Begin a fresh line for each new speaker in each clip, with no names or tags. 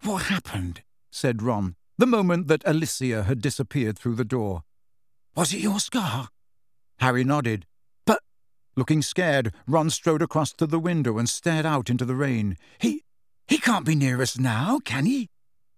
"What happened?" said Ron, the moment that Alicia had disappeared through the door. "Was it your scar?" Harry nodded. "But—" Looking scared, Ron strode across to the window and stared out into the rain. He can't be near us now, can he?"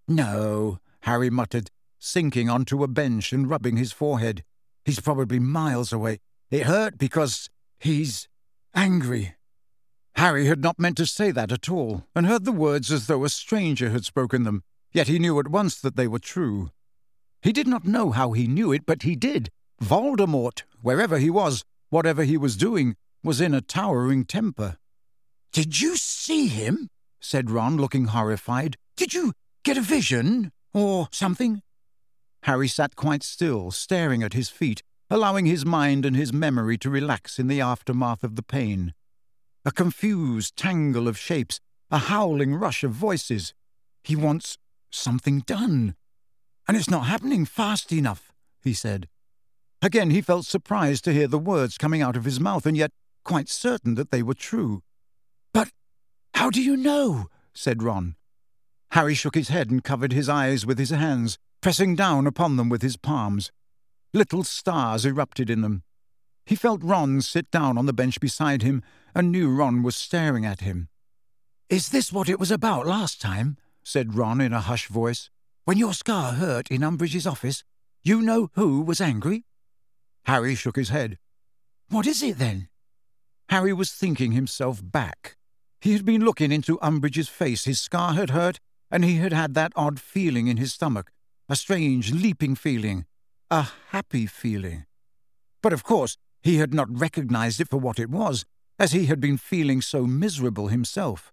"No," Harry muttered, sinking onto a bench and rubbing his forehead. "He's probably miles away. It hurt because he's angry." Harry had not meant to say that at all, and heard the words as though a stranger had spoken them, yet he knew at once that they were true. He did not know how he knew it, but he did. Voldemort, wherever he was, whatever he was doing, was in a towering temper. "Did you see him?" said Ron, looking horrified. "Did you get a vision, or something?" Harry sat quite still, staring at his feet, allowing his mind and his memory to relax in the aftermath of the pain. A confused tangle of shapes, a howling rush of voices. He wants something done. "And it's not happening fast enough," he said. Again he felt surprised to hear the words coming out of his mouth, and yet quite certain that they were true. "But how do you know?" said Ron. Harry shook his head and covered his eyes with his hands, pressing down upon them with his palms. Little stars erupted in them. He felt Ron sit down on the bench beside him, and knew Ron was staring at him. "Is this what it was about last time?" said Ron in a hushed voice. "When your scar hurt in Umbridge's office, you know who was angry?" Harry shook his head. "What is it, then?" Harry was thinking himself back. He had been looking into Umbridge's face. His scar had hurt, and he had had that odd feeling in his stomach, a strange, leaping feeling, a happy feeling. But of course he had not recognized it for what it was, as he had been feeling so miserable himself.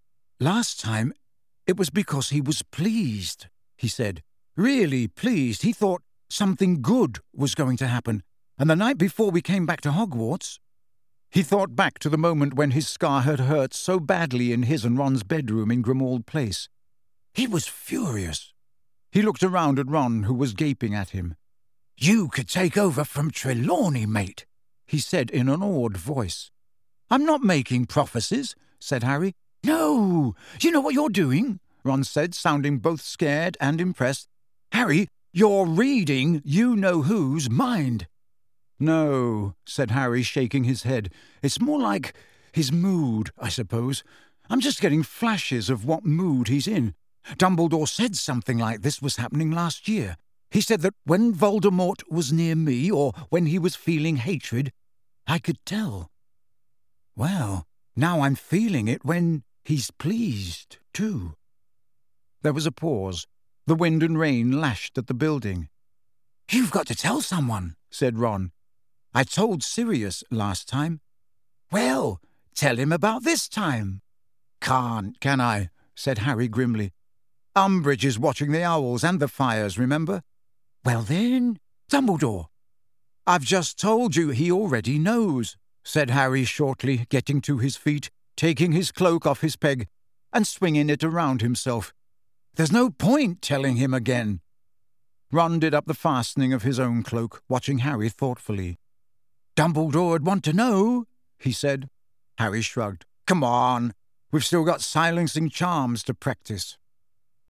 "Last time it was because he was pleased," he said. "Really pleased. He thought something good was going to happen. And the night before we came back to Hogwarts—" He thought back to the moment when his scar had hurt so badly in his and Ron's bedroom in Grimmauld Place. He was furious. He looked around at Ron, who was gaping at him. "You could take over from Trelawney, mate," he said in an awed voice. "I'm not making prophecies," said Harry. "No, you know what you're doing," Ron said, sounding both scared and impressed. "Harry, you're reading you-know-who's mind." "No," said Harry, shaking his head. "It's more like his mood, I suppose. I'm just getting flashes of what mood he's in. Dumbledore said something like this was happening last year. He said that when Voldemort was near me, or when he was feeling hatred, I could tell. Well, now I'm feeling it when he's pleased, too." There was a pause. The wind and rain lashed at the building. "You've got to tell someone," said Ron. "I told Sirius last time." "Well, tell him about this time." "Can't, can I?" said Harry grimly. "Umbridge is watching the owls and the fires, remember?" "Well then, Dumbledore." "I've just told you he already knows," said Harry shortly, getting to his feet, taking his cloak off his peg, and swinging it around himself. "There's no point telling him again." Ron did up the fastening of his own cloak, watching Harry thoughtfully. "Dumbledore'd want to know," he said. Harry shrugged. "Come on, we've still got silencing charms to practice."